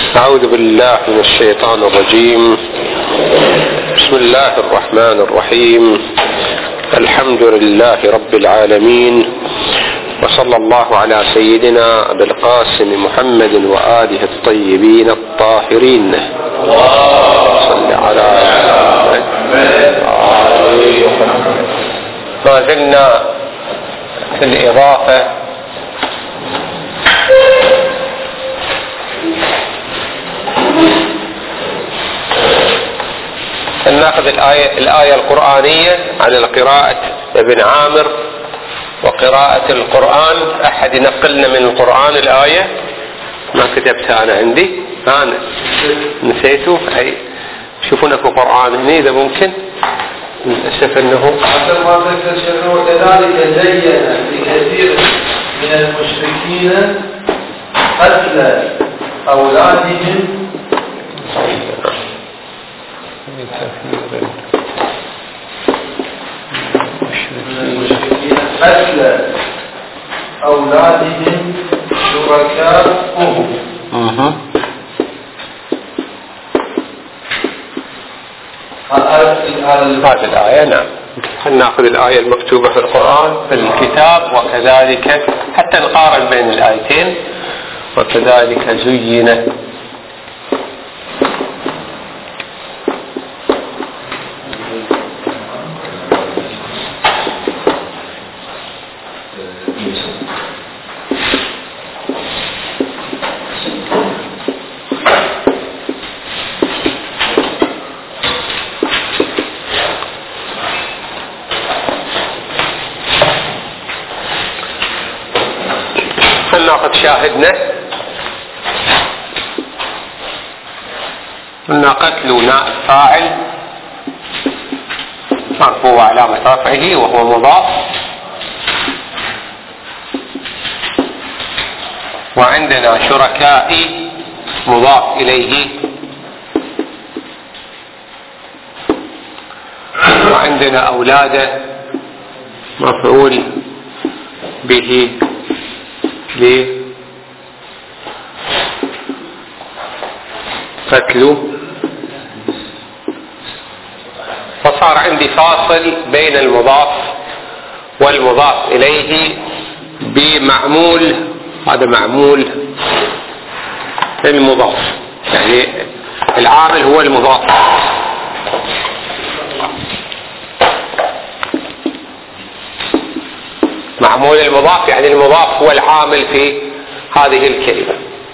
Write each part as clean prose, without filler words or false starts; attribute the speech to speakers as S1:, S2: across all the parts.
S1: أعوذ بالله من الشيطان الرجيم. بسم الله الرحمن الرحيم. الحمد لله رب العالمين، وصلى الله على سيدنا أبي القاسم محمد وآله الطيبين الطاهرين. صل على محمد. ما زلنا في الإضافة نأخذ الآية القرآنية على قراءة ابن عامر وقراءة القرآن. أحد ينقلنا من القرآن الآية؟ ما كتبتها أنا عندي، أنا نسيته. أي شوفون أكو قرآن هنا إذا ممكن. للأسف أنه
S2: كذلك زين لكثير من المشركين قتل أولادهم قتل أولادهم شركاؤهم.
S1: هذه الآية. نعم، نأخذ الآية المكتوبة في القرآن في الكتاب، وكذلك حتى نقارن بين الآيتين. وكذلك زين ناخذ شاهدنا. قلنا قتل نائب فاعل مرفوع علامة رفعه وهو مضاف، وعندنا شركائي مضاف إليه، وعندنا أولاده مفعول به قتله. فصار عندي فاصل بين المضاف والمضاف إليه بمعمول. هذا معمول المضاف، يعني العامل هو المضاف. معمول المضاف يعني المضاف هو العامل في هذه الكلمة.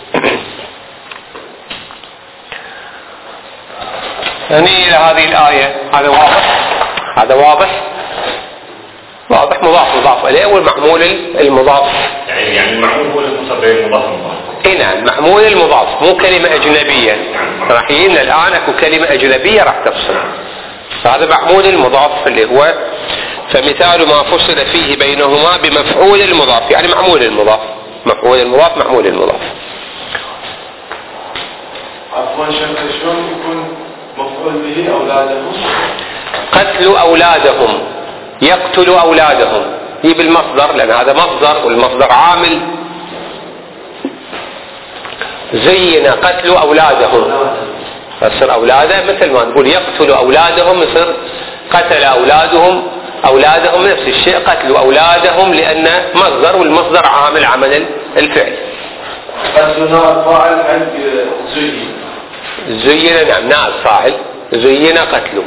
S1: يعني إلى هذه الآية هذا واضح، هذا واضح مضاف إليه والمعمول المضاف.
S3: يعني المعمول هو المضاف المضاف.
S1: إيه نعم، معمول المضاف، مو كلمة أجنبية. راح يجينا الآن أكو كلمة أجنبية راح تفصل. فهذا معمول المضاف اللي هو، فمثال ما فصل فيه بينهما بمفعول المضاف، يعني معمول المضاف، مفعول المضاف معمول المضاف.
S2: عفوا شيخ، شلون يكون مفعول به أولادهم؟
S1: قتل أولادهم، يقتل أولادهم، هي بالمصدر لأن هذا مصدر والمصدر عامل. زين قتل أولادهم، فصير أولاده مثل ما نقول يقتل أولادهم، يصير قتل أولادهم نفس الشيء، قتلوا أولادهم لأن مصدر والمصدر عامل عمل الفعل.
S2: قتل نائب فاعل عند
S1: زين. نعم، نائب فاعل زين قتله.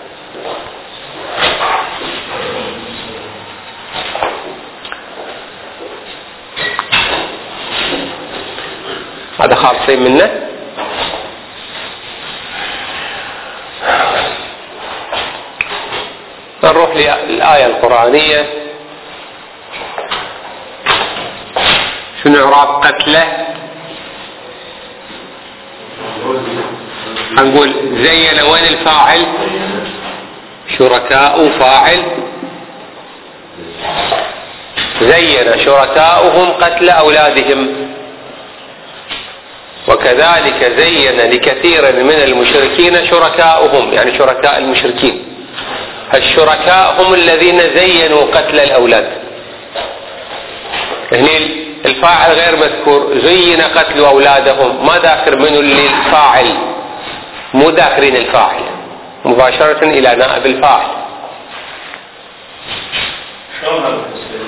S1: هذا خالصين منه. نروح للآية القرآنية. شنو إعراب قتله؟ هنقول زين وين الفاعل؟ شركاء فاعل. زين شركاؤهم قتل أولادهم، وكذلك زين لكثير من المشركين شركاؤهم، يعني شركاء المشركين. الشركاء هم الذين زينوا قتل الأولاد. هني الفاعل غير مذكور. زين قتل أولادهم، ما ذاكر منه اللي الفاعل، مو ذاكرين الفاعل، مباشرة إلى نائب الفاعل.
S2: شلون هذا؟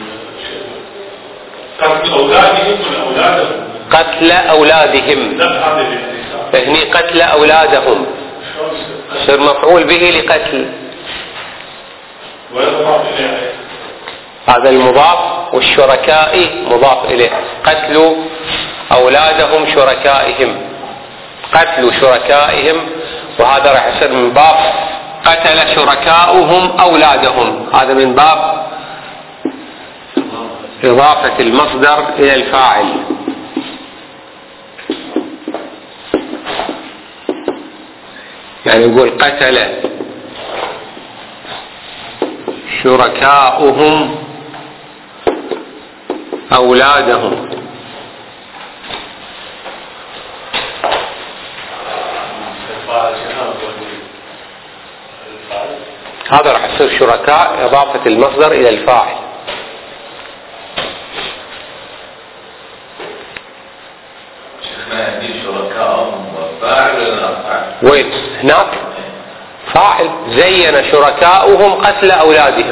S2: قتل أولادهم ولا أولادهم؟
S1: قتل أولادهم.
S2: لا هذا
S1: هني قتل أولادهم صار مفعول به لقتل. هذا المضاف، والشركاء مضاف إليه. قتل أولادهم شركائهم، قتل شركائهم، وهذا راح يصير من باب قتل شركاؤهم أولادهم، هذا من باب إضافة المصدر إلى الفاعل. يعني يقول قتل شركاؤهم أولادهم. هذا راح يصير شركاء إضافة المصدر إلى الفاعل. وين هناك فاعل زين شركاؤهم قتل أولادهم.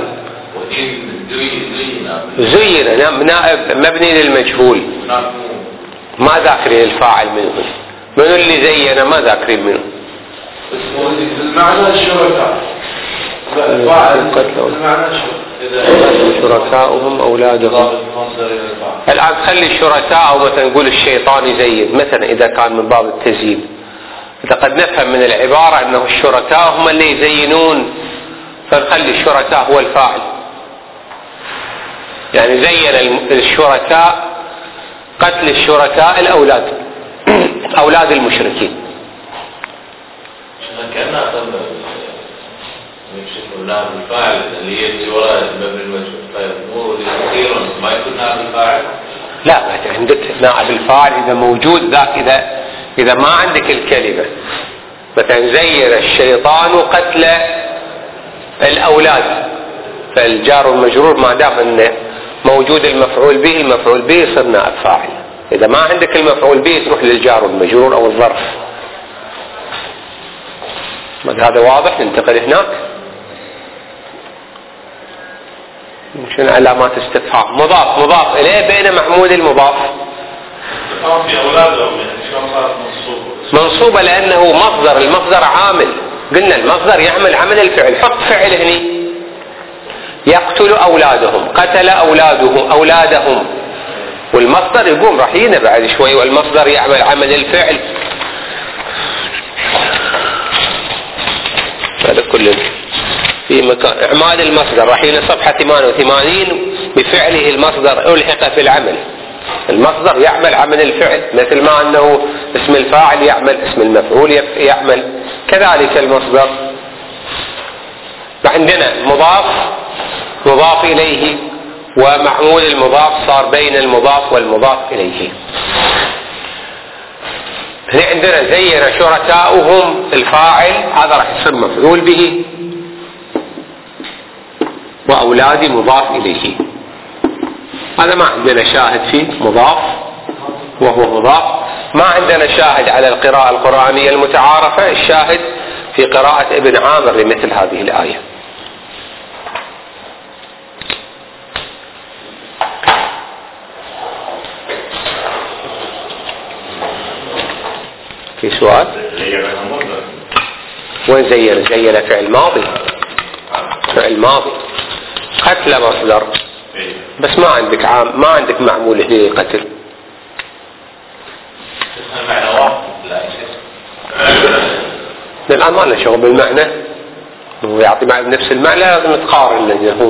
S1: زين نائب مبني للمجهول، ما ذاكرين الفاعل منه. من اللي زين ما ذاكرين منه.
S2: المعنى الشركاء
S1: شركاؤهم أولادهم. الآن خلي الشركاء، أو مثلا نقول الشيطان يزين مثلا إذا كان من باب التزيين. إذا قد نفهم من العبارة أنه الشركاء هم اللي يزينون، فنخلي الشركاء هو الفاعل. يعني زين الشركاء قتل الشركاء الأولاد، أولاد المشركين.
S4: كأنها نائب الفاعل اللي يجي وراء مبني المجهول، فيقول كثيرا ما يكون نائب الفاعل.
S1: لا، عندك نائب الفاعل إذا موجود ذاك، إذا ما عندك الكلمة مثلا زين الشيطان قتل الأولاد، فالجار والمجرور ما دام أنه موجود المفعول به، المفعول به يصير نائب فاعل. إذا ما عندك المفعول به تروح للجار والمجرور أو الظرف. هذا واضح؟ ننتقل هناك. شنو علامات استفهام؟ مضاف إليه بين محمود المضاف.
S2: في أولادهم يعني شلون صارت
S1: منصوبة لأنه مصدر، المصدر عامل. قلنا المصدر يعمل عمل الفعل. حط فعل هني يقتل أولادهم، قتل أولادهم، والمصدر يقوم راح ينا بعد شوي، والمصدر يعمل عمل الفعل. هذا كله في مكان. إعمال المصدر راح ينا صفحة 88 بفعله المصدر ألحق في العمل. المصدر يعمل عمل الفعل، مثل ما أنه اسم الفاعل يعمل، اسم المفعول يعمل، كذلك المصدر. فعندنا مضاف إليه، ومعمول المضاف صار بين المضاف والمضاف إليه. هنا عندنا زين شركاؤهم الفاعل، هذا راح يصير مفعول به، وأولادي مضاف إليه. هذا ما عندنا شاهد فيه، مضاف وهو مضاف. ما عندنا شاهد على القراءة القرآنية المتعارفة. الشاهد في قراءة ابن عامر لمثل هذه الآية. في سؤال؟ وين زين فعل ماضي، فعل ماضي. قتل مصدر، بس ما عندك معمول هنا قتل. الآن ما لنا شغل بالمعنى، هو يعطي نفس المعنى، لازم تقارن لأنه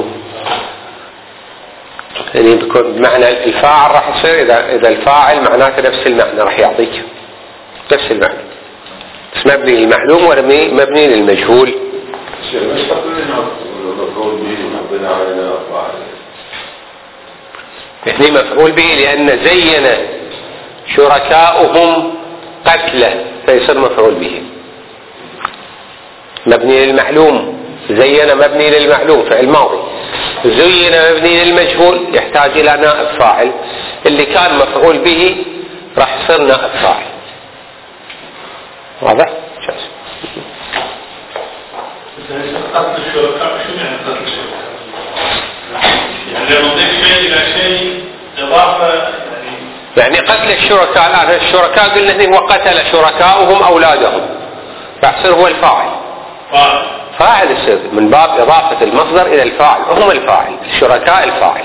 S1: يعني بيكون بمعنى الفاعل راح يصير، إذا الفاعل معناته نفس المعنى راح يعطيك نفس المعنى، بس مبني للمعلوم ولا مبني للمجهول. يعني مفعول به لأن زين شركاؤهم قتله فيصير مفعول به. مبني للمعلوم، زين مبني للمعلوم فعل ماضي. زين مبني للمجهول يحتاج إلى نائب فاعل، اللي كان مفعول به راح يصير نائب فاعل. واضح؟
S5: قتل الشركاء شو يعني قتل الشركاء؟ يعني لما نضيف شيء إلى شيء إضافة
S1: يعني قتل الشركاء. الآن الشركاء قلنا هنا وقتل شركاؤهم أولادهم، فيصير هو الفاعل. فاعل يصير من باب إضافة المصدر إلى الفاعل، هم الفاعل، الشركاء الفاعل.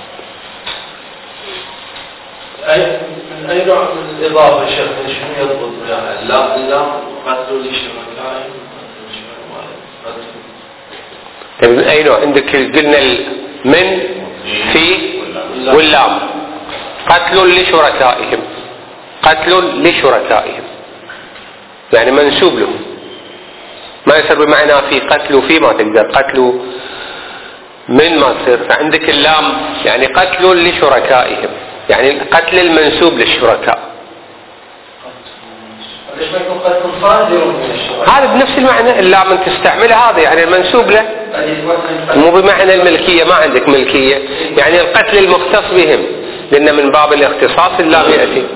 S2: من أي نوع من الإضافة شيخ شنو يضبط يعني؟ لا قتلوا لشركائهم.
S1: طيب من أي نوع؟ عندك قلنا من في واللام. قتل لشركائهم، قتل لشركائهم يعني منسوب لهم، ما يصير بمعنى في قتل في ما تقدر قتل من ما تصير. فعندك اللام يعني قتل لشركائهم يعني قتل المنسوب للشركاء. هذا بنفس المعنى اللام انت تستعملها، هذا يعني المنسوب له، مو بمعنى الملكية، ما عندك ملكية، يعني القتل المختص بهم، لأن من باب الاختصاص اللام يأتي.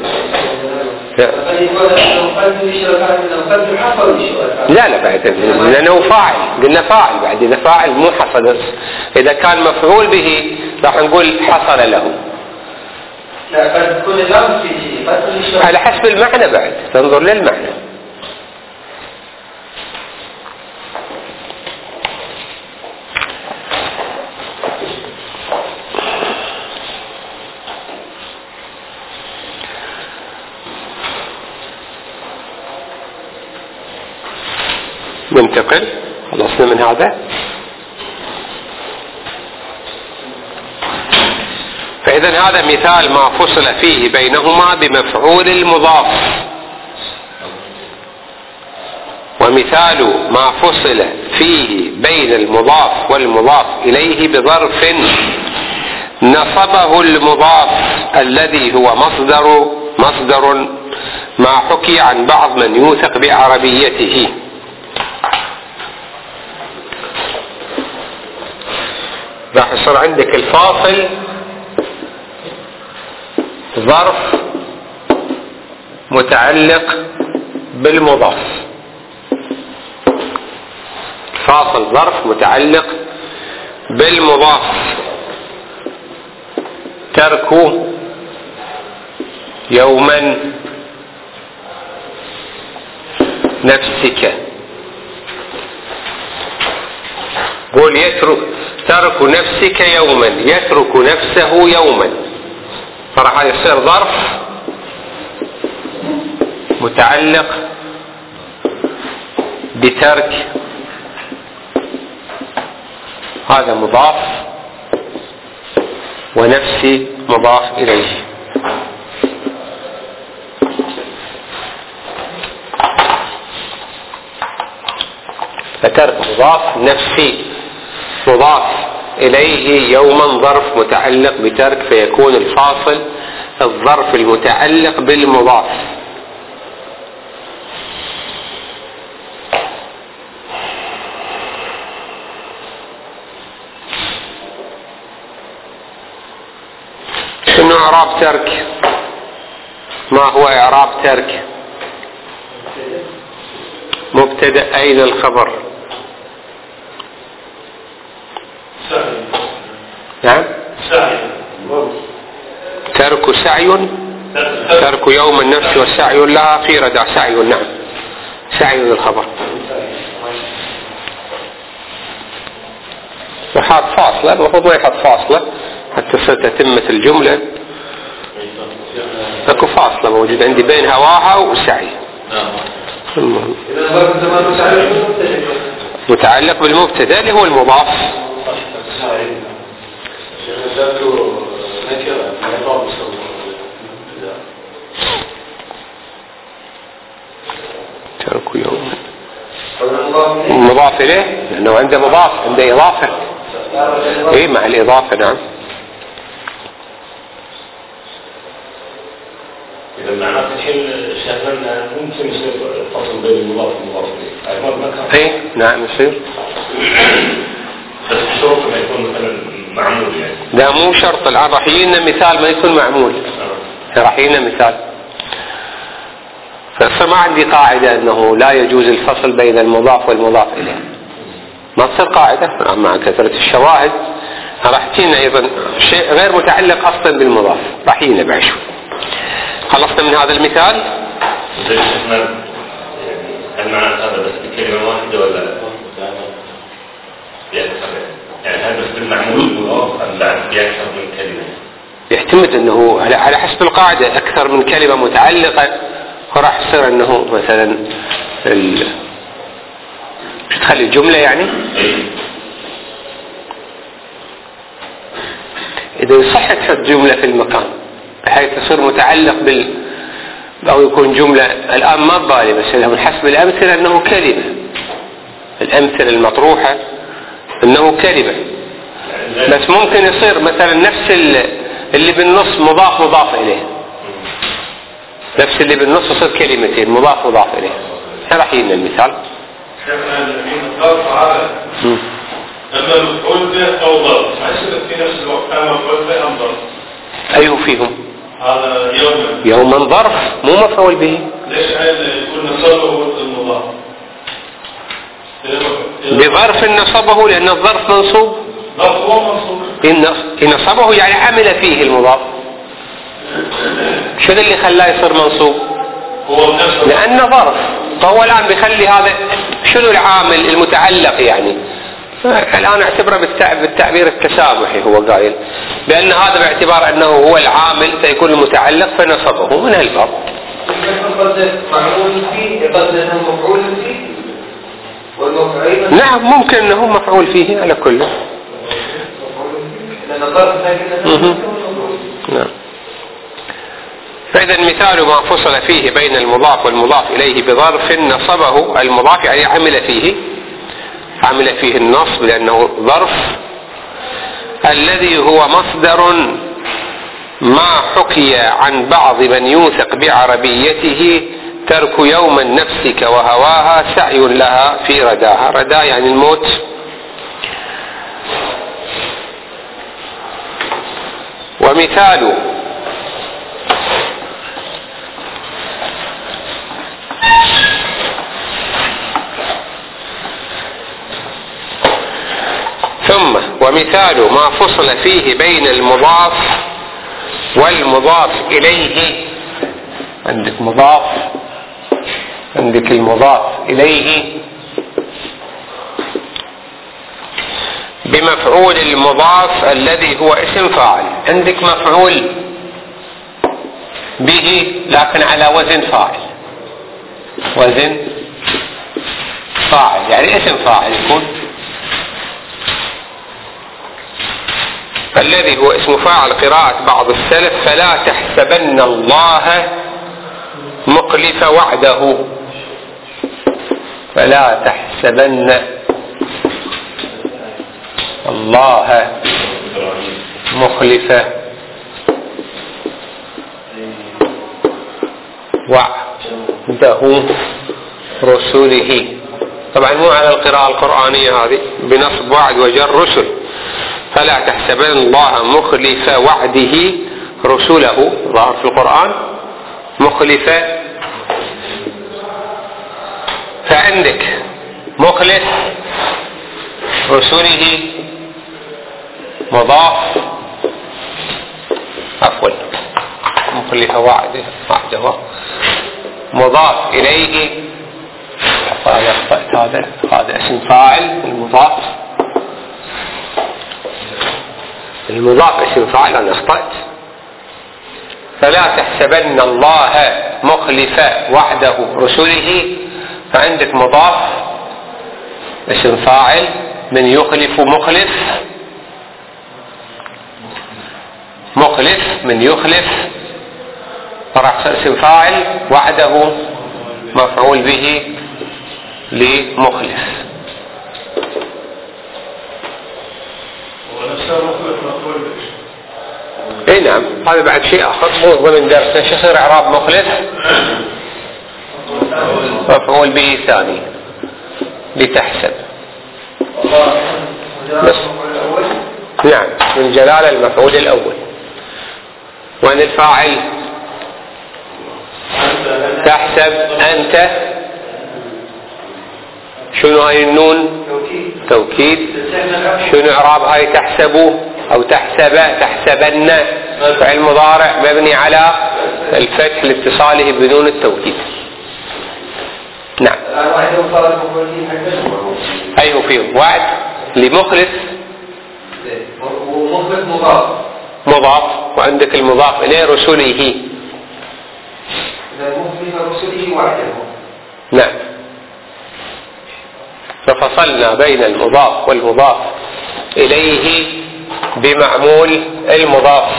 S1: لا بعد لأنه فاعل، قلنا فاعل بعد، إذا فاعل مو حصل. إذا كان مفعول به راح نقول حصل له.
S2: لا قد تكون اللام في شيء
S1: على حسب المعنى، بعد تنظر للمعنى. ننتقل، خلصنا من هذا. فإذا هذا مثال ما فصل فيه بينهما بمفعول المضاف، ومثال ما فصل فيه بين المضاف والمضاف إليه بظرف نصبه المضاف الذي هو مصدر ما حكي عن بعض من يوثق بعربيته. راح يصير عندك الفاصل ظرف متعلق بالمضاف، فاصل ظرف متعلق بالمضاف. ترك يوما نفسك، قول يترك، ترك نفسك يوما، يترك نفسه يوما، فراح يصير ظرف متعلق بترك، هذا مضاف ونفسي مضاف إليه. فترك مضاف، نفسي مضاف إليه، يوما ظرف متعلق بترك، فيكون الفاصل الظرف المتعلق بالمضاف. شنو إعراب ترك؟ ما هو إعراب ترك؟ مبتدأ، أين الخبر؟ نعم، ترك سعي، ترك يوم النفس والسعي لها في ردع سعي، نعم سعي الخبر. وحاط فاصلة، المفروض ما يحط فاصلة حتى تصير تتمة الجملة. اكو فاصلة موجودة عندي بين هواها وسعي. متعلق بالمبتدأ اللي هو المضاف. ترك يوم مضاف إليه لأنه عنده مضاف، عنده إضافة. إيه مع الإضافة، نعم.
S3: إذا معناه الحين شغلنا ممكن يصير فصل بين المضاف والمضاف إليه.
S1: إيه نعم يصير.
S3: بس الشروط ما يكون مثلا معمول يعني.
S1: ده مو شرط. الآن راح يجينا مثال ما يكون معمول، راح يجينا مثال. فصار ما عندي قاعدة أنه لا يجوز الفصل بين المضاف والمضاف إليه، ما تصير قاعدة مع كثرة الشواهد. راح تجينا أيضا شيء غير متعلق أصلا بالمضاف، راح يجينا بعد شوي. خلصنا من هذا المثال.
S3: هل معنى هذا بس بكلمة واحدة ولا لا؟ يعني هل بس بالمعمول المضاف أم بعد بأكثر من كلمة؟
S1: يعتمد أنه على حسب القاعدة، أكثر من كلمة متعلقة وراح يصير أنه مثلا شو تخلي الجملة يعني إذا يصح تحط جملة في المكان بحيث تصير متعلق أو يكون جملة. الآن ما ببالي بس من حسب الأمثلة أنه كلمة، الأمثلة المطروحة أنه كلمة، بس ممكن يصير مثلا نفس اللي بالنص مضاف إليه، نفس اللي بالنص يصير كلمتين مضاف إليه. راح يجينا المثال.
S5: شيخنا الذين الضرب على أما المفعول به أو ضرب، ما يصير في نفس الوقت أما مفعول به أم ضرب؟
S1: أيه فيهم؟
S5: هذا
S1: يوما ظرف مو مفعول به.
S5: ليش يكون نصبه المضاف؟
S1: بظرف نصبه لأن الظرف منصوب.
S5: ظرف هو منصوب.
S1: إن نصبه يعني عمل فيه المضاف. شو اللي خلاه يصير منصوب؟
S5: هو نفسه.
S1: لأنه ظرف، فهو الآن بيخلي هذا شنو العامل المتعلق يعني. الآن اعتبره بالتعبير التسامحي، هو قايل بأن هذا باعتبار أنه هو العامل فيكون المتعلق فنصبه من هالباب.
S2: معمول فيه قد أنه مفعول فيه والمفعول.
S1: نعم ممكن أنه مفعول فيه على كله.
S2: لأن ظرف لكن
S1: نعم. فإذا المثال ما فصل فيه بين المضاف والمضاف إليه بظرف نصبه المضاف يعني عمل فيه النصب لأنه ظرف، الذي هو مصدر ما حكي عن بعض من يوثق بعربيته ترك يوما نفسك وهواها سعي لها في رداها. رداء يعني الموت. ومثال ومثال ما فصل فيه بين المضاف والمضاف إليه. عندك مضاف، عندك المضاف إليه بمفعول المضاف الذي هو اسم فاعل. عندك مفعول به لكن على وزن فاعل، وزن فاعل يعني اسم فاعل يكون، الذي هو اسم فاعل قراءة بعض السلف فلا تحسبن الله مخلف وعده. فلا تحسبن الله مخلف وعده رسله. طبعا مو على القراءة القرآنية هذه بنصب وعد وجر رسل. فلا تحسبن الله مخلف وعده رسله، ظهر في القرآن مخلف. فعندك مخلف رسله مضاف، عفوا مخلف وعده مضاف إليه. هذا اسم فاعل المضاف، المضاف اسم فاعل أنا أخطأت. فلا تحسبن الله مخلف وعده رسله، فعندك مضاف اسم فاعل من يخلف مخلف، مخلف من يخلف فراح اسم فاعل وعده مفعول به لمخلف. اي نعم هذا بعد شيء اخر مو ضمن درسنا. شو يصير اعراب مخلف؟ مفعول به ثاني لتحسب. بس نعم من جلالة المفعول الأول. وأن الفاعل تحسب أنت، شنو هاي النون؟ توكيد. شنو إعراب هاي تحسب أو تحسب؟ تحسبن فعل مضارع مبني على الفتح لاتصاله بنون التوكيد. نعم. أي هو فيه وعد لمخلص
S2: ومخلص مضاف،
S1: وعندك المضاف إليه رسله.
S2: مخلص رسله وعده.
S1: نعم. ففصلنا بين المضاف والمضاف إليه بمعمول المضاف.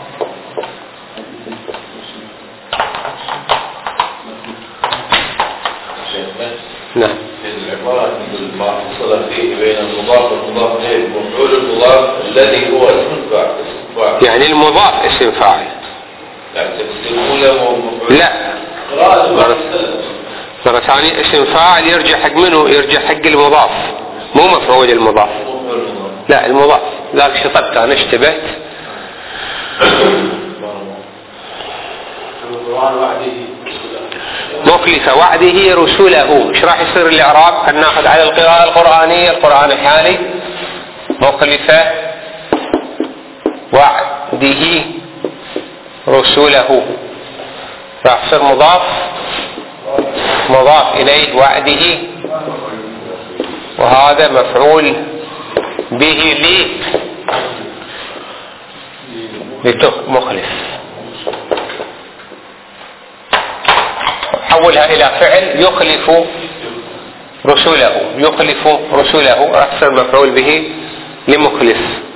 S1: نعم.
S4: العبارة ما فصل فيه بين المضاف والمضاف إليه مفعول المضاف الذي هو اسم فاعل.
S1: يعني المضاف اسم فاعل.
S4: يعني تفسيره له مفعول.
S1: لا. مرة ثانية اسم فاعل يرجع حق منه؟ يرجع حق المضاف، مو مفعول المضاف. لا المضاف. ذاك شطبت أنا اشتبهت. مخلف وعده رسله. ايش راح يصير الاعراب؟ خلينا ناخذ على القراءة القرآنية، القرآن الحالي. مخلف وعده رسله راح يصير مضاف إليه وعده، وهذا مفعول به مخلف. حولها إلى فعل يخلف رسله راح يصير مفعول به لمخلف.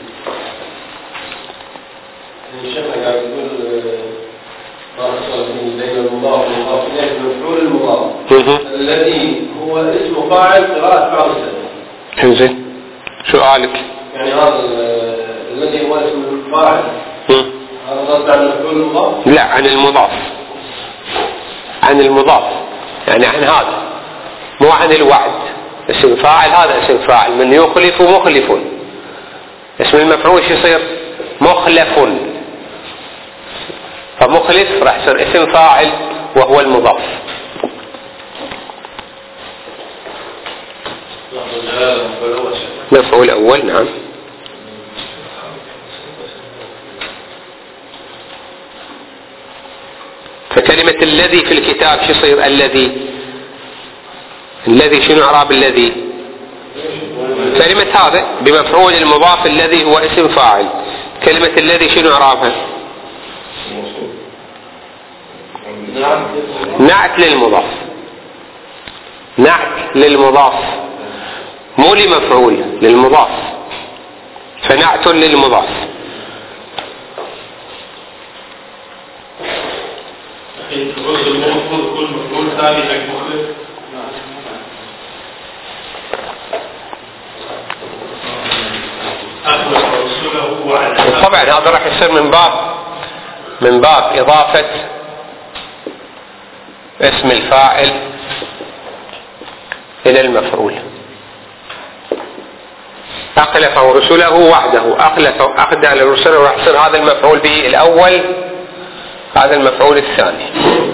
S2: الذي هو اسم فاعل قراءة بعض السلف.
S1: انزين سؤالك.
S2: يعني هذا الذي هو اسم الفاعل هذا قصد عن المفعول المضاف؟
S1: لا عن المضاف يعني عن هذا، مو عن الوعد. اسم فاعل هذا اسم فاعل من يخلف مخلف. اسم المفعول شو يصير؟ مخلف. فمخلف راح يصير اسم فاعل وهو المضاف. مفعول أول. نعم. فكلمة الذي في الكتاب شو يصير؟ الذي شنو إعراب الذي؟ كلمة هذا بمفعول المضاف الذي هو اسم فاعل. كلمة الذي شنو إعرابها؟ نعت للمضاف مو لمفعول، للمضاف. فنعت للمضاف.
S5: المفروض يكون مفعول ثاني حق مخلف.
S1: طبعا هذا راح يصير من باب إضافة اسم الفاعل إلى المفعول. أخلف رسله وعده، أخذ على رسله، راح يصير هذا المفعول به الأول، هذا المفعول الثاني.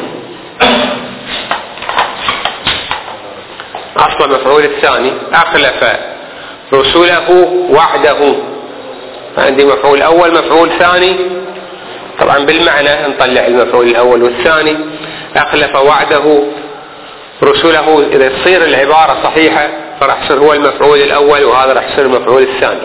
S1: أصل المفعول الثاني أخلف رسله وعده. عندي مفعول أول مفعول ثاني، طبعا بالمعنى نطلع المفعول الأول والثاني. أخلف وعده رسله، إذا تصير العبارة صحيحة فراح يصير هو المفعول الأول وهذا راح يصير المفعول الثاني.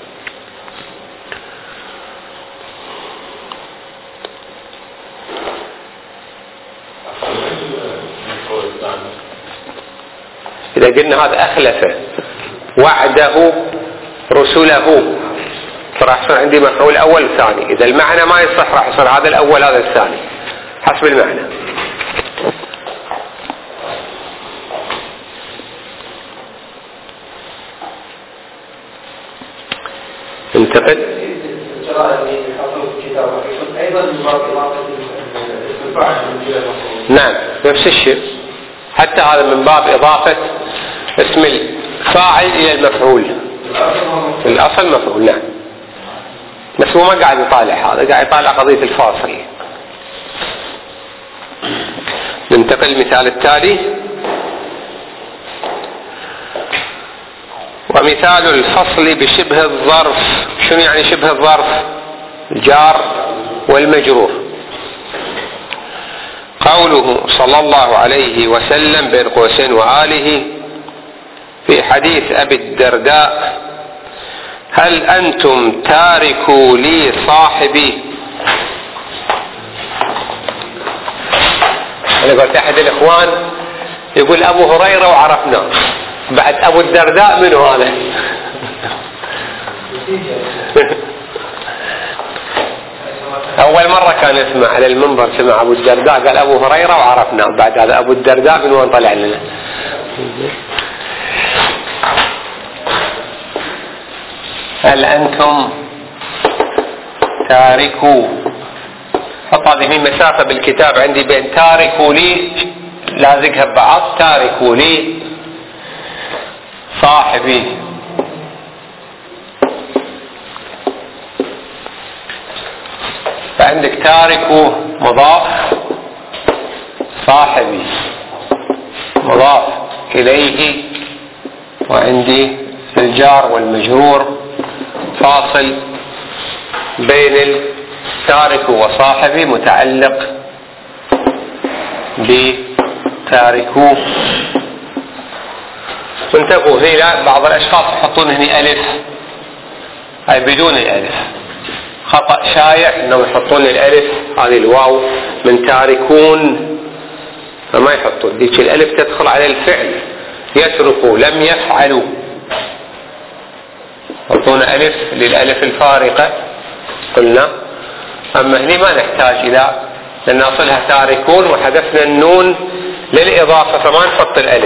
S1: إذا قلنا هذا أخلف وعده رسله فراح يصير عندي مفعول أول وثاني. إذا المعنى ما يصح راح يصير هذا الأول هذا الثاني حسب المعنى. انتقل. نعم نفس الشيء، حتى هذا من باب إضافة اسم الفاعل إلى المفعول. الأصل مفعول. نعم. بس هو ما قاعد يطالع هذا، قاعد يطالع قضية الفاصل. ننتقل للمثال التالي. ومثال الفصل بشبه الظرف. شنو يعني شبه الظرف؟ الجار والمجرور. قوله صلى الله عليه وسلم بين قوسين وآله في حديث أبي الدرداء: هل أنتم تاركوا لي صاحبي؟ أنا قلت أحد الإخوان يقول أبو هريرة وعرفناه، بعد أبو الدرداء منه هذا؟ أول مرة كان يسمع على المنبر، سمع أبو الدرداء قال أبو هريرة وعرفناه، بعد هذا أبو الدرداء من وين طلع لنا؟ هل أنتم تاركوا، حط هذه في مسافة بالكتاب عندي بين تاركوا لي لازقها ببعض، تاركوا لي صاحبي. فعندك تاركوا مضاف، صاحبي مضاف إليه، وعندي الجار والمجرور فاصل بين التارك وصاحبي متعلق بتاركوه. وانتبهوا هنا بعض الأشخاص يحطون هنا ألف أي بدون الألف، خطأ شائع أنهم يحطون الألف هذه الواو من تاركون، فما يحطون ديك الألف تدخل على الفعل، يتركوا لم يفعلوا، يحطون ألف للألف الفارقة قلنا. أما هنا ما نحتاج إلى، لأن أصلها تاركون وحذفنا النون للإضافة فما نحط الألف.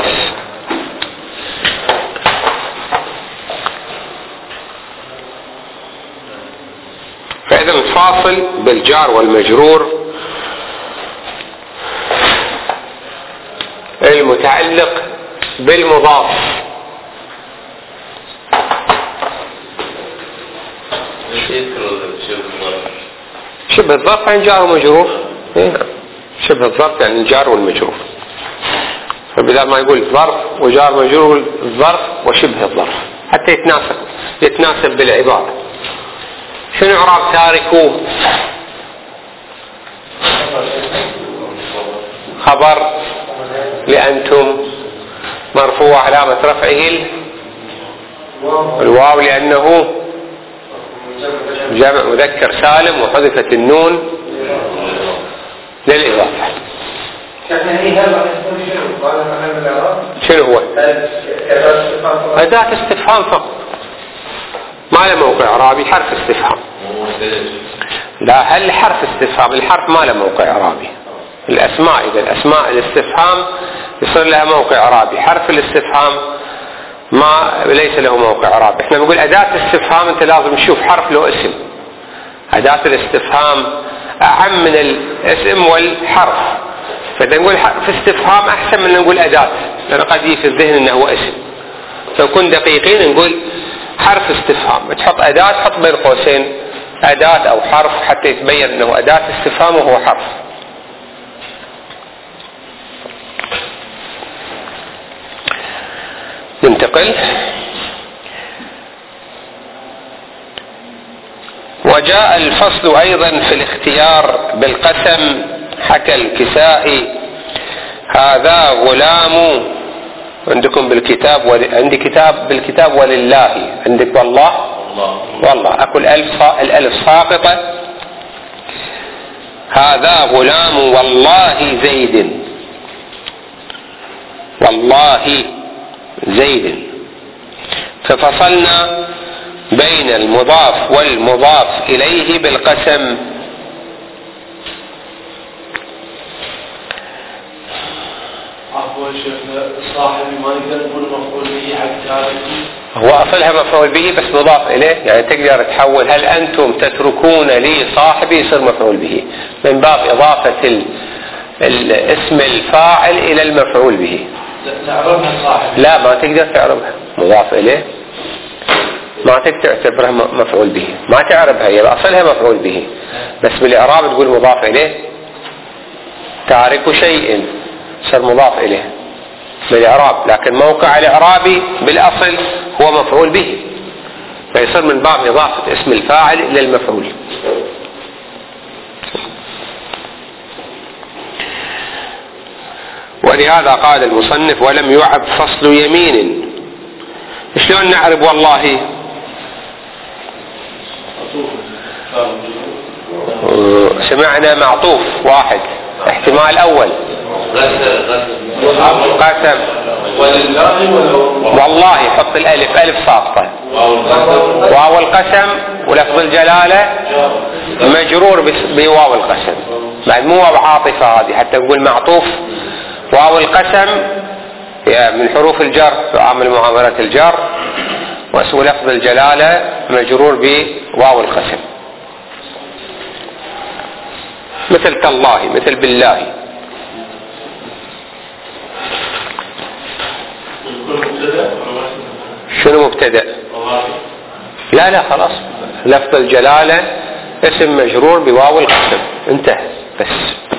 S1: فإذا الفاصل بالجار والمجرور المتعلق بالمضاف. شبه الظرف يعني جار ومجرور، شبه الظرف يعني الجار والمجرور، فبدل ما يقول ظرف وجار مجرور الظرف وشبه الظرف حتى يتناسب بالعبارة. شنو إعراب تاركوه؟ خبر لأنتم مرفوع علامة رفعه الواو لأنه جمع مذكر سالم وحذفت النون للإضافة. شنو هو؟ أداة استفهام فقط، ما له موقع إعرابي، حرف استفهام. لا، هل حرف استفهام؟ الحرف ما له موقع إعرابي. الأسماء إذا الأسماء الاستفهام يصير لها موقع إعرابي، حرف الاستفهام ما ليس له موقع إعرابي. احنا نقول أداة الاستفهام أنت لازم تشوف حرف له اسم. أداة الاستفهام أعم من الاسم والحرف، فإذا نقول حرف استفهام أحسن من نقول أداة، لأن قد يجي في الذهن أنه هو اسم. فنكون دقيقين نقول حرف استفهام، تحط أداة تحط بين قوسين أداة أو حرف حتى يتبين أنه أداة استفهام وهو حرف. ننتقل. وجاء الفصل أيضا في الاختيار بالقسم. حكى الكسائي: هذا غلام. عندكم بالكتاب عندي كتاب بالكتاب ولله، عندك والله أكل الألف ساقطة. هذا غلام والله زيد، والله زيد. ففصلنا بين المضاف والمضاف إليه بالقسم.
S2: صاحبي ما نقدر نقول مفعول به حتى
S1: هو أصلها مفعول به بس مضاف إليه، يعني تقدر تحول هل أنتم تتركون لي صاحبي يصير مفعول به من باب إضافة الاسم الفاعل إلى المفعول به.
S2: تعرفها صاحبي؟
S1: لا، ما تقدر تعرفها، مضاف إليه ما تعتبرها مفعول به، ما تعربها، هي بأصلها مفعول به، بس بالإعراب تقول مضاف إليه. تارك شيء صار مضاف إليه بالإعراب، لكن موقع الإعرابي بالأصل هو مفعول به، فيصير من باب إضافة اسم الفاعل إلى المفعول. ولهذا قال المصنف: ولم يعب فصل يمين. شلون نعرب والله؟ سمعنا معطوف واحد، احتمال أول قسم والله، حط الألف ألف ساقطة، واو القسم ولفظ الجلالة مجرور بواو القسم، بعد مو واو عاطفة هذه حتى نقول معطوف. واو القسم من حروف الجر تعامل معاملة الجر، واسم لفظ الجلالة مجرور بواو القسم، مثل تالله، مثل بالله. شنو مبتدأ؟ لا خلاص، لفظ الجلالة اسم مجرور بواو القسم، انتهى بس.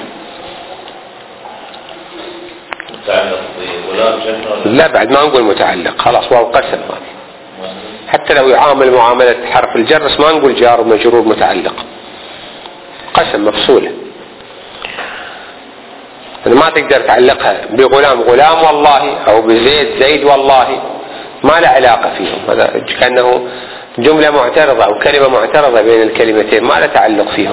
S1: لا بعد ما نقول متعلق، خلاص واو قسم، حتى لو يعامل معاملة حرف الجر بس ما نقول جار ومجرور متعلق، قسم مفصولة. ما تقدر تعلقها بغلام غلام والله، أو بزيد زيد والله، ما له علاقة فيهم، هذا كأنه جملة معترضة أو كلمة معترضة بين الكلمتين، ما له تعلق فيهم.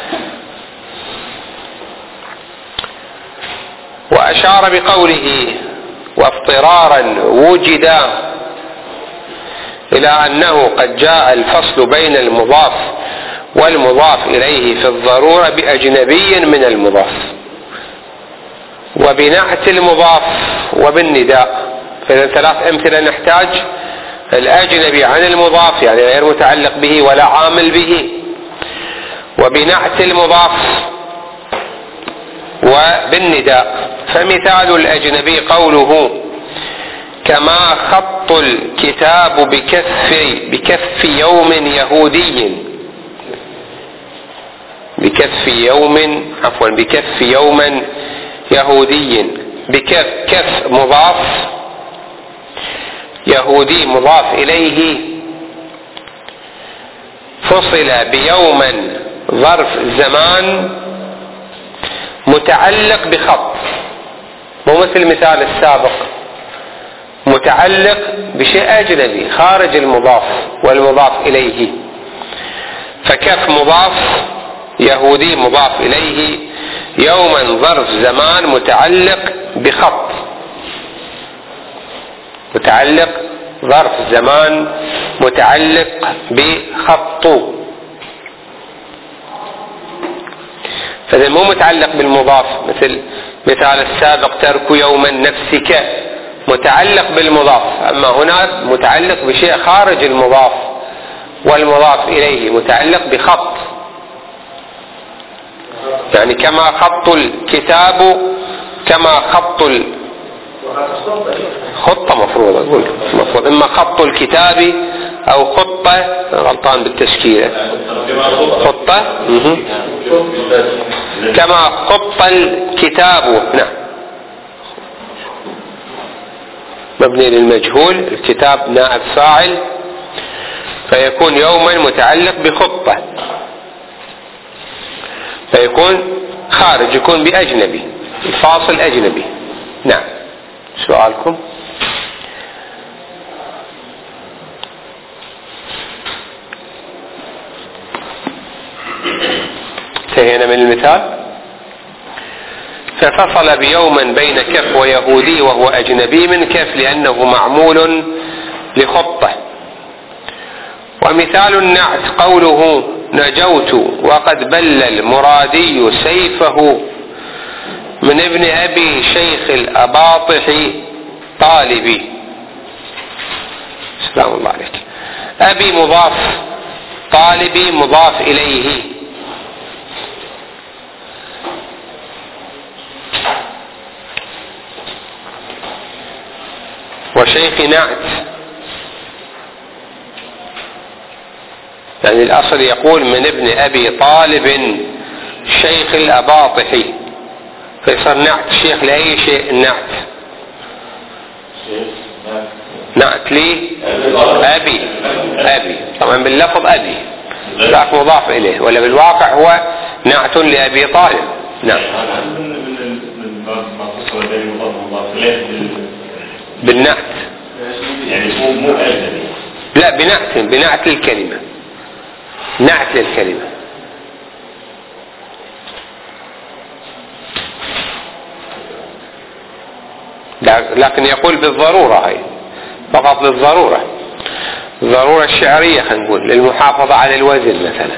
S1: وأشار بقوله واضطرارا وجدا إلى أنه قد جاء الفصل بين المضاف والمضاف إليه في الضرورة بأجنبي من المضاف، وبنعت المضاف، وبالنداء. فإذا 3 أمثلة نحتاج: الأجنبي عن المضاف يعني غير متعلق به ولا عامل به، وبنعت المضاف، وبالنداء. فمثال الأجنبي قوله: كما خط الكتاب بكف يوم يهودي، بكف يوم يهودي، بكف مضاف، يهودي مضاف إليه، فصل بيوما ظرف زمان متعلق بخط، مو مثل المثال السابق متعلق بشيء أجنبي خارج المضاف والمضاف إليه. فكف مضاف، يهودي مضاف إليه، يوما ظرف زمان متعلق بخط، متعلق ظرف زمان متعلق بخط، فإذا مو متعلق بالمضاف مثل مثال السابق ترك يوما نفسك، متعلق بالمضاف. أما هنا متعلق بشيء خارج المضاف والمضاف إليه، متعلق بخط، يعني كما خط الكتاب، كما خط خطة مفروض أقول مفروض، إما خط الكتاب أو خطة، غلطان بالتشكيلة، خطة كما خط الكتاب، نعم، مبني للمجهول، الكتاب نائب فاعل، فيكون يوما متعلق بخطة، فيكون خارج، يكون بأجنبي، الفاصل أجنبي. نعم، سؤالكم؟ انتهينا من المثال. ففصل بيوما بين كف ويهودي وهو أجنبي من كف لأنه معمول لخطة. ومثال النعت قوله: نجوت وقد بل المرادي سيفه من ابن أبي شيخ الأباطح طالبي. سلام الله عليك. أبي مضاف، طالبي مضاف إليه. وشيخ نعت يعني الأصل يقول من ابن أبي طالب شيخ الأباطحي، فيصير نعت الشيخ لأي شيء النعت؟ نعت لي أبي طبعا باللفظ أبي ذاك مضاف إليه، ولا بالواقع هو نعت لأبي طالب. نعم بالنعت
S3: يعني مو
S1: لا بنعت للكلمة، نعت للكلمة. لكن يقول بالضرورة، هاي فقط للضرورة، الضرورة الشعرية خلينا نقول للمحافظة على الوزن مثلا.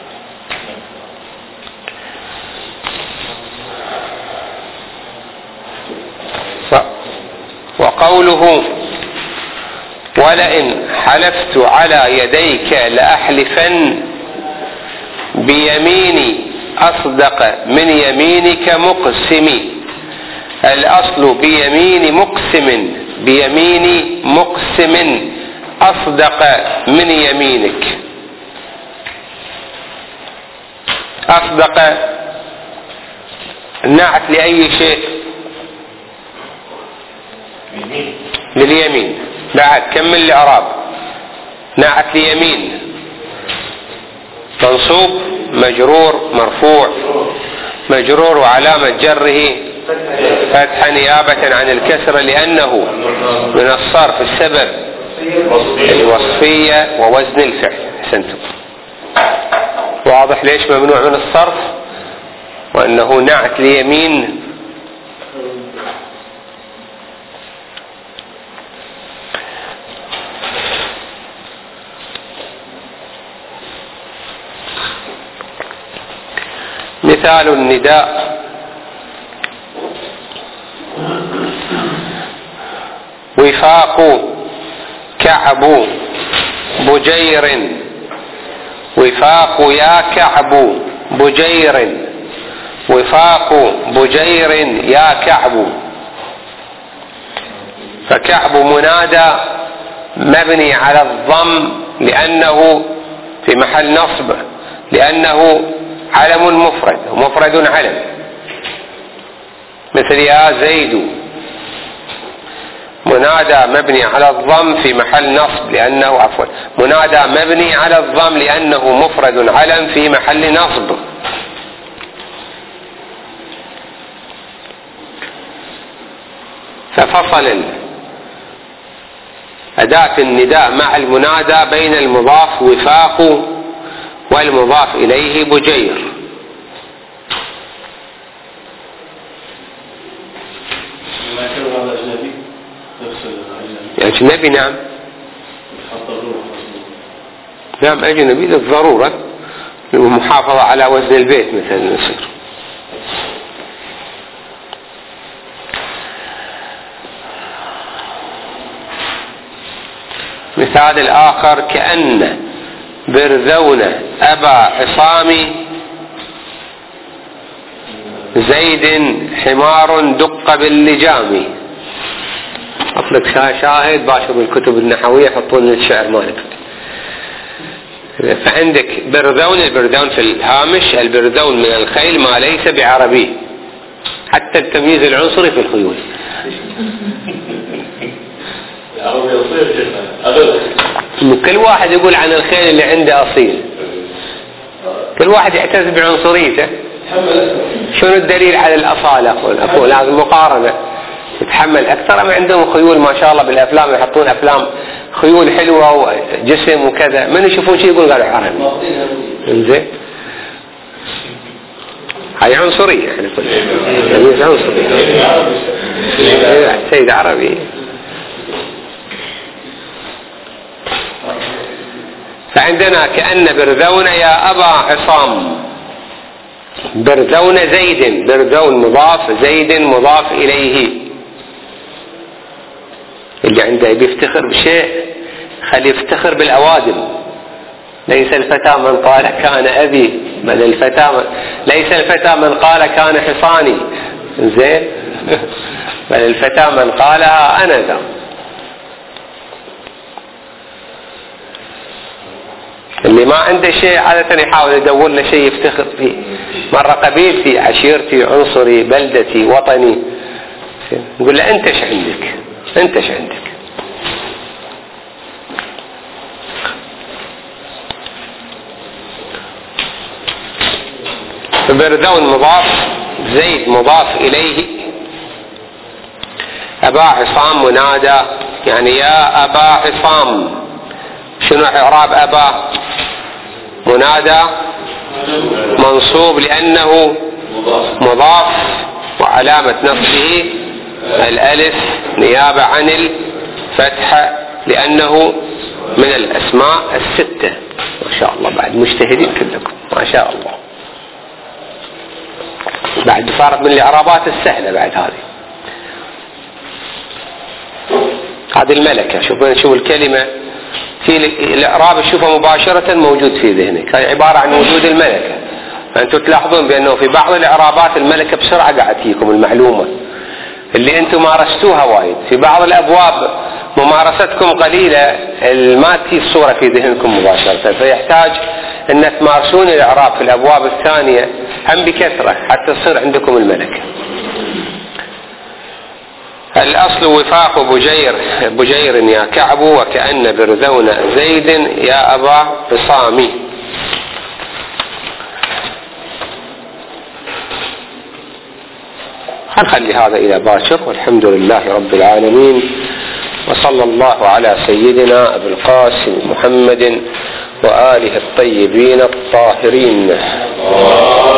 S1: وقوله ولئن حلفت على يديك لأحلفن بيميني أصدق من يمينك مقسمي. الأصل بيمين مقسم أصدق من يمينك. أصدق نعت لأي شيء؟ لليمين. بعد كمل الإعراب. نعت ليمين منصوب مجرور مرفوع، مجرور وعلامة جره فتح نيابة عن الكسر لأنه من الصرف السبب الوصفية ووزن الفعل. أحسنتم. واضح ليش ممنوع من الصرف وأنه نعت ليمين. مثال النداء وفاق كعب بجير. وفاق يا كعب بجير، وفاق بجير يا كعب. فكعب منادى مبني على الضم لأنه في محل نصب، لأنه علم مفرد علم، مثل يا زيد. منادى مبني على الضم في محل نصب لأنه منادى مبني على الضم لأنه مفرد علم في محل نصب. ففصل أداة النداء مع المنادى بين المضاف وفاق والمضاف إليه بجير. أجنبي نعم، نعم أجنبي للضرورة والمحافظة على وزن البيت مثلا يصير. مثال الآخر كأن برذون أبا عصام زيد حمار دق باللجام. أطلق شاهد باشر بالكتب النحوية يحطون الشعر مالك. فعندك برذون، البرذون في الهامش، البرذون من الخيل ما ليس بعربي، حتى التمييز العنصري في الخيول. كل واحد يقول عن الخيل اللي عنده أصيل، كل واحد يعتز بعنصريته. شنو الدليل على الأصالة؟ أقول لازم مقارنة، يتحمل أكثر. ما عندهم خيول ما شاء الله بالأفلام يحطون أفلام خيول حلوة وجسم وكذا، من يشوفون شيء يقول قالوا عربي. إنزين هاي عنصرية، يعني كل عنصرية. سيد عربي. فعندنا كأن برذون يا أبا عصام، برذون زيد، برذون مضاف، زيد مضاف إليه. اللي عنده بيفتخر بشيء خليه يفتخر بالأوادم. ليس الفتى من قال كان أبي، بل الفتى ليس الفتى من قال كان حصاني، زين، بل الفتى من قالها أنا ذا. اللي ما عنده شيء عادة يحاول يدور له شيء يفتخر فيه. مرة قبيلتي، عشيرتي، عنصري، بلدتي، وطني. نقول له أنت ايش عندك؟ أنت ايش عندك؟ برذون مضاف، زيد مضاف إليه، أبا عصام منادى، يعني يا أبا عصام. شنو إعراب أبا؟ منادى منصوب لأنه مضاف، وعلامة نصبه الألف نيابة عن الفتحة لأنه من الأسماء الستة. ما شاء الله، بعد مجتهدين كلكم ما شاء الله. بعد صارت من الإعرابات السهلة بعد هذه الملكة. شوف الكلمة في الإعراب تشوفها مباشرة موجود في ذهنك، هي عبارة عن وجود الملكة. فأنتم تلاحظون بأنه في بعض الإعرابات الملكة بسرعة قاعد تجيكم المعلومة اللي أنتم مارستوها وايد. في بعض الأبواب ممارستكم قليلة، ما تجي الصورة في ذهنكم مباشرة، فيحتاج أن تمارسون الإعراب في الأبواب الثانية هم بكثرة حتى تصير عندكم الملكة. الأصل وفاق بجير يا كعب، وكأن برذون زيد يا أبا عصام. هنخلي هذا إلى باكر، والحمد لله رب العالمين، وصلى الله على سيدنا أبي القاسم محمد وآله الطيبين الطاهرين.